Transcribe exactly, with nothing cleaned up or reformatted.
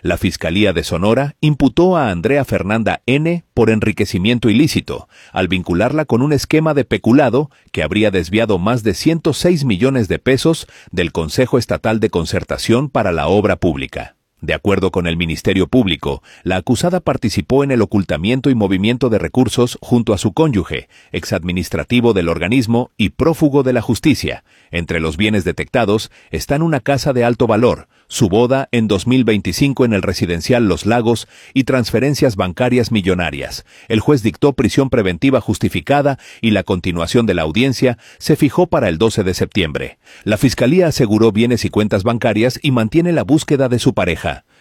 La Fiscalía de Sonora imputó a Andrea Fernanda N. por enriquecimiento ilícito, al vincularla con un esquema de peculado que habría desviado más de ciento seis millones de pesos del Consejo Estatal de Concertación para la Obra Pública. De acuerdo con el Ministerio Público, la acusada participó en el ocultamiento y movimiento de recursos junto a su cónyuge, exadministrativo del organismo y prófugo de la justicia. Entre los bienes detectados están una casa de alto valor, su boda en dos mil veinticinco en el residencial Los Lagos y transferencias bancarias millonarias. El juez dictó prisión preventiva justificada y la continuación de la audiencia se fijó para el doce de septiembre. La Fiscalía aseguró bienes y cuentas bancarias y mantiene la búsqueda de su pareja.